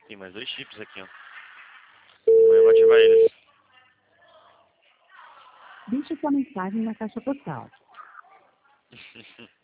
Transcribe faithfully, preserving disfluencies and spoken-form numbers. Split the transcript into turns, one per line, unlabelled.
Tem mais dois chips aqui, ó. Amanhã eu vou ativar eles.
Deixe sua mensagem na caixa postal.